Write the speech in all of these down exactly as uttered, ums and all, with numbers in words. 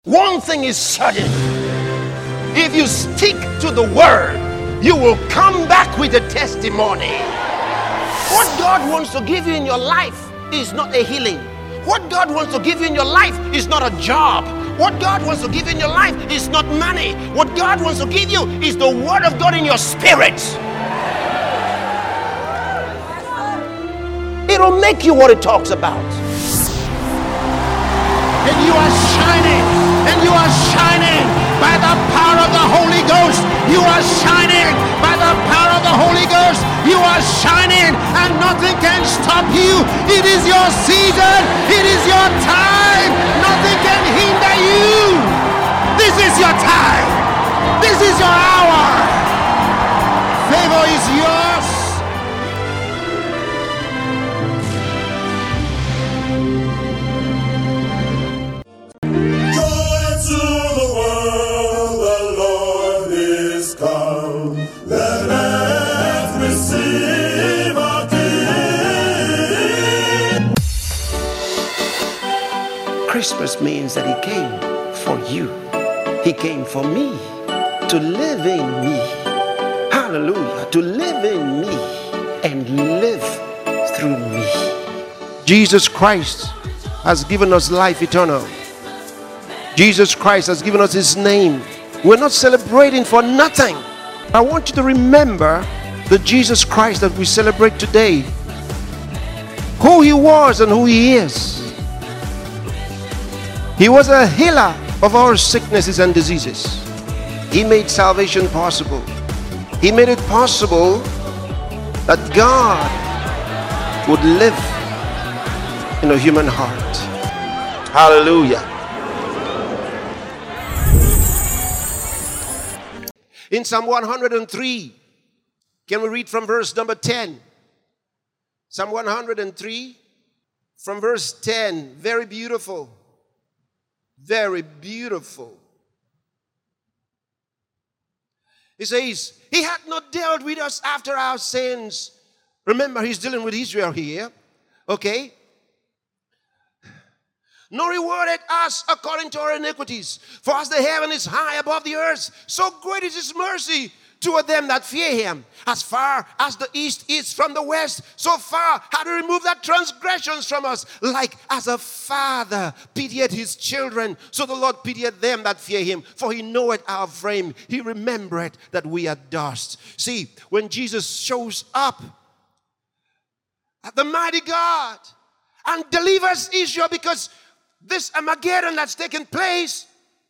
One thing is certain. If you stick to the word, you will come back with a testimony. What God wants to give you in your life is not a healing. What God wants to give you in your life is not a job. What God wants to give you in your life is not money. What God wants to give you is the word of God in your spirit. It'll make you what it talks about. And you are shining, and you are shining by the power of the Holy Ghost. You are shining by the power of the Holy Ghost. You are shining, and nothing can stop you. It is your season. It is your time. Nothing can hinder you. This is your time. This is your hour. Favor is yours. Christmas means that he came for you. He came for me, to live in me. Hallelujah. To live in me and live through me. Jesus Christ has given us life eternal. Jesus Christ has given us his name. We're not celebrating for nothing. I want you to remember the Jesus Christ that we celebrate today. Who he was and who he is. He was a healer of our sicknesses and diseases. He made salvation possible. He made it possible that God would live in a human heart. Hallelujah. In Psalm one hundred three, can we read from verse number ten? Psalm one hundred three, from verse ten. Very beautiful. Very beautiful. He says, he hath not dealt with us after our sins. Remember, he's dealing with Israel here. Okay? Nor rewarded us according to our iniquities. For as the heaven is high above the earth, so great is his mercy toward them that fear him. As far as the east is from the west, so far hath he removed our transgressions from us. Like as a father pitieth his children, so the Lord pitieth them that fear him. For he knoweth our frame. He remembereth that we are dust. See, when Jesus shows up, the mighty God, and delivers Israel, because this Armageddon that's taken place,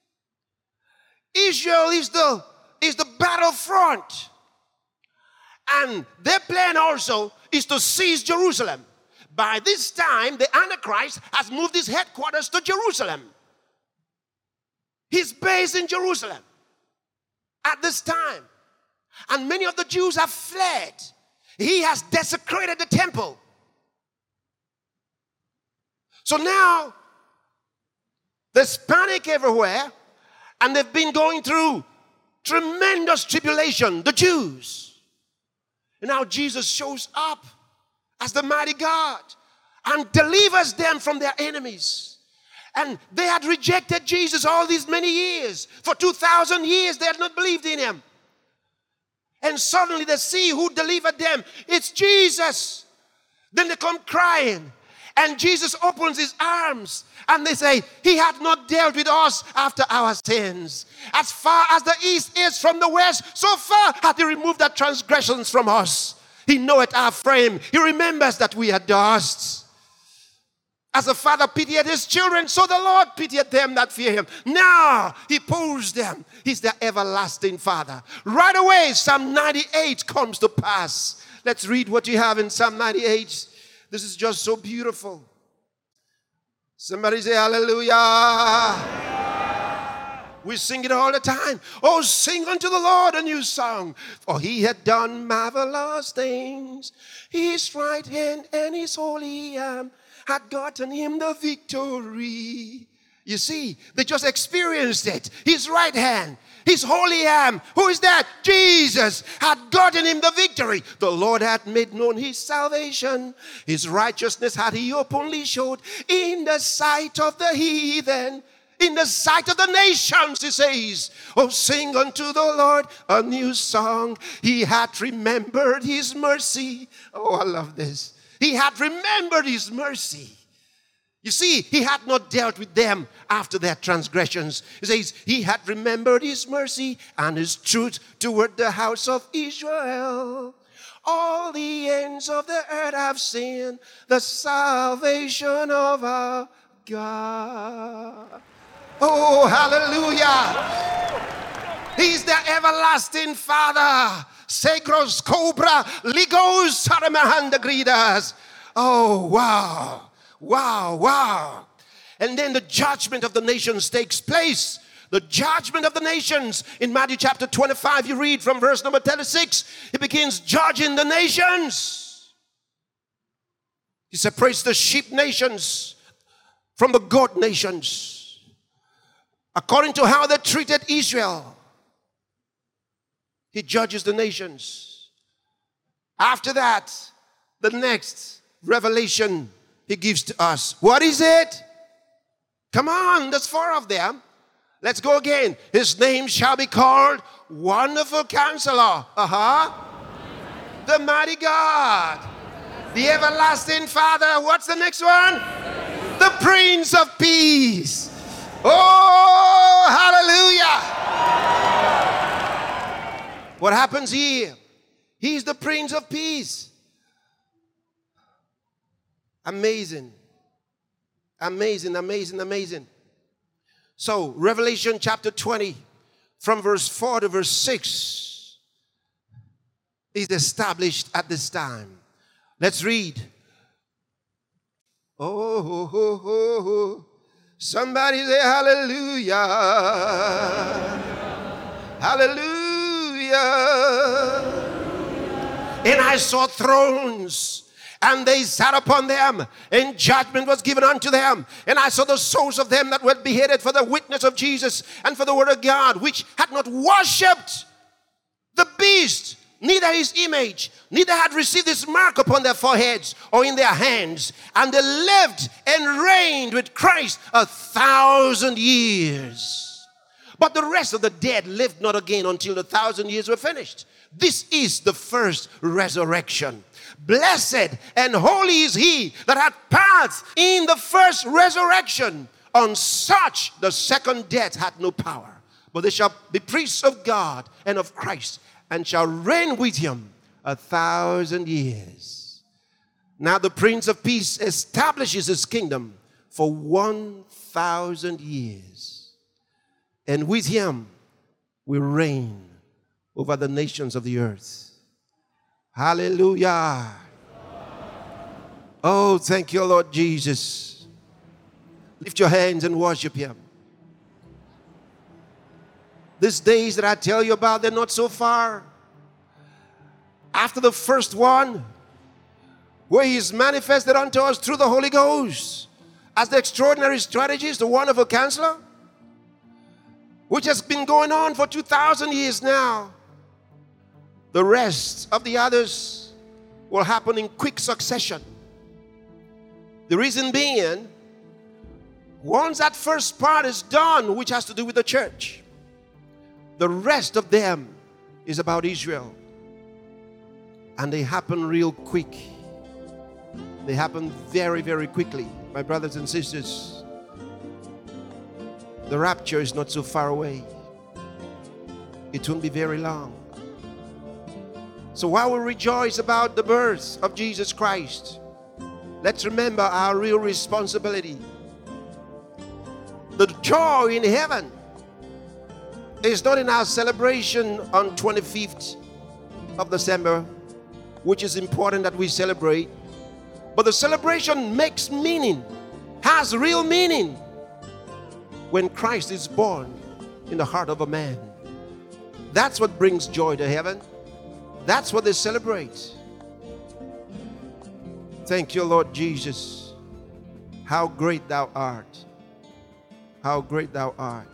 Israel is the is the battlefront. And their plan also is to seize Jerusalem. By this time, the Antichrist has moved his headquarters to Jerusalem. He's based in Jerusalem at this time. And many of the Jews have fled. He has desecrated the temple. So now, there's panic everywhere, and they've been going through tremendous tribulation, the Jews. And now Jesus shows up as the mighty God and delivers them from their enemies. And they had rejected Jesus all these many years. For two thousand years they had not believed in him. And suddenly they see who delivered them. It's Jesus. Then they come crying. And Jesus opens his arms and they say, he hath not dealt with us after our sins. As far as the east is from the west, so far hath he removed our transgressions from us. He knoweth our frame. He remembers that we are dust. As a father pitieth his children, so the Lord pitieth them that fear him. Now he pulls them. He's their everlasting father. Right away, Psalm ninety-eight comes to pass. Let's read what you have in Psalm ninety-eight. This is just so beautiful. Somebody say hallelujah. We sing it all the time. Oh, sing unto the Lord a new song. For he had done marvelous things. His right hand and his holy arm had gotten him the victory. You see, they just experienced it. His right hand, his holy arm. Who is that? Jesus had gotten him the victory. The Lord had made known his salvation. His righteousness had he openly showed in the sight of the heathen. in the sight of the nations, he says, oh, sing unto the Lord a new song. He hath remembered his mercy. Oh, I love this. He hath remembered his mercy. You see, he had not dealt with them after their transgressions. He says, he had remembered his mercy and his truth toward the house of Israel. All the ends of the earth have seen the salvation of our God. Oh, hallelujah. He's the everlasting Father. Segros cobra ligos saramahanda. Oh, wow. Wow, wow. And then the judgment of the nations takes place. The judgment of the nations. In Matthew chapter twenty-five, you read from verse number thirty-six. He begins judging the nations. He separates the sheep nations from the goat nations, according to how they treated Israel. He judges the nations. After that, the next revelation he gives to us. What is it? Come on, there's four of them. Let's go again. His name shall be called Wonderful Counselor. Uh-huh. The Mighty God. The Everlasting Father. What's the next one? The Prince of Peace. Oh, hallelujah. What happens here? He's the Prince of Peace. Amazing. Amazing, amazing, amazing. So, Revelation chapter twenty, from verse four to verse six, is established at this time. Let's read. Oh, oh, oh, oh, oh. Somebody say hallelujah. Hallelujah. And I saw thrones, and they sat upon them, and judgment was given unto them. And I saw the souls of them that were beheaded for the witness of Jesus and for the word of God, which had not worshipped the beast, neither his image, neither had received his mark upon their foreheads or in their hands. And they lived and reigned with Christ a thousand years. But the rest of the dead lived not again until the thousand years were finished. This is the first resurrection. Blessed and holy is he that hath part in the first resurrection. On such the second death hath no power. But they shall be priests of God and of Christ, and shall reign with him a thousand years. Now the Prince of Peace establishes his kingdom for one thousand years. And with him we reign over the nations of the earth. Hallelujah. Oh, thank you, Lord Jesus. Lift your hands and worship him. These days that I tell you about, they're not so far. After the first one, where he is manifested unto us through the Holy Ghost as the extraordinary strategist, the wonderful counselor, which has been going on for two thousand years now. The rest of the others will happen in quick succession. The reason being, once that first part is done, which has to do with the church, the rest of them is about Israel. And they happen real quick. They happen very, very quickly. My brothers and sisters, the rapture is not so far away. It won't be very long. So while we rejoice about the birth of Jesus Christ, let's remember our real responsibility. The joy in heaven is not in our celebration on twenty-fifth of December, which is important that we celebrate. But the celebration makes meaning, has real meaning, when Christ is born in the heart of a man. That's what brings joy to heaven. That's what they celebrate. Thank you, Lord Jesus. How great thou art. How great thou art.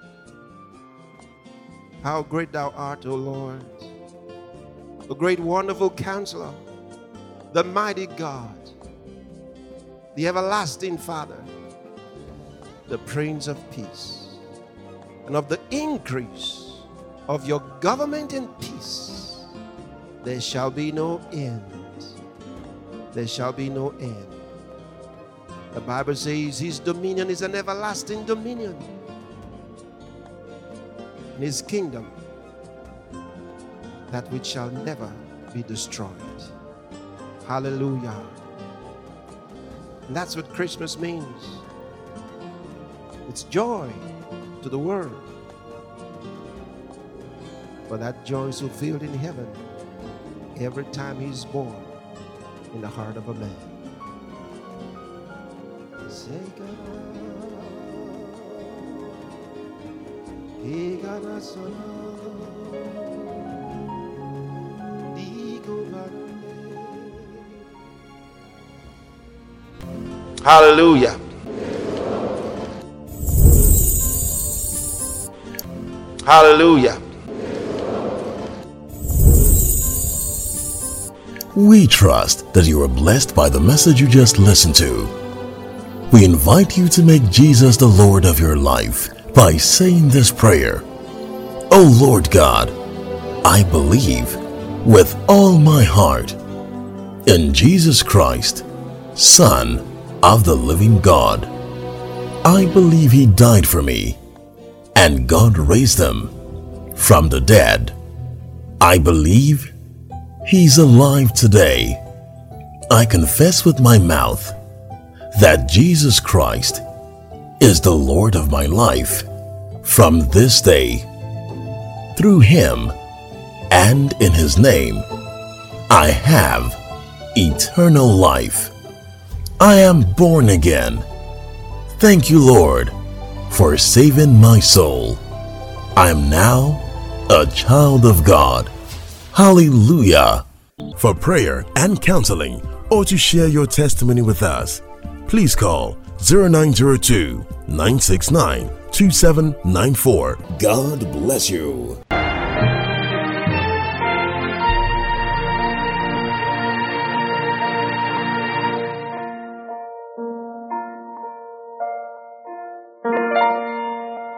How great thou art, O Lord. The great wonderful counselor, the mighty God, the everlasting Father, the Prince of Peace, and of the increase of your government and peace, there shall be no end. There shall be no end. The Bible says his dominion is an everlasting dominion. And his kingdom, that which shall never be destroyed. Hallelujah. And that's what Christmas means. It's joy to the world. But that joy is fulfilled in heaven every time he's born in the heart of a man. Hallelujah. Hallelujah. We trust that you are blessed by the message you just listened to. We invite you to make Jesus the Lord of your life by saying this prayer. O Lord God, I believe with all my heart in Jesus Christ, Son of the living God. I believe he died for me and God raised him from the dead. I believe he's alive today. I confess with my mouth that Jesus Christ is the Lord of my life from this day. Through him and in his name, I have eternal life. I am born again. Thank you, Lord, for saving my soul. I am now a child of God. Hallelujah. For prayer and counseling or to share your testimony with us, please call zero nine zero two, nine six nine, two seven nine four. God bless you.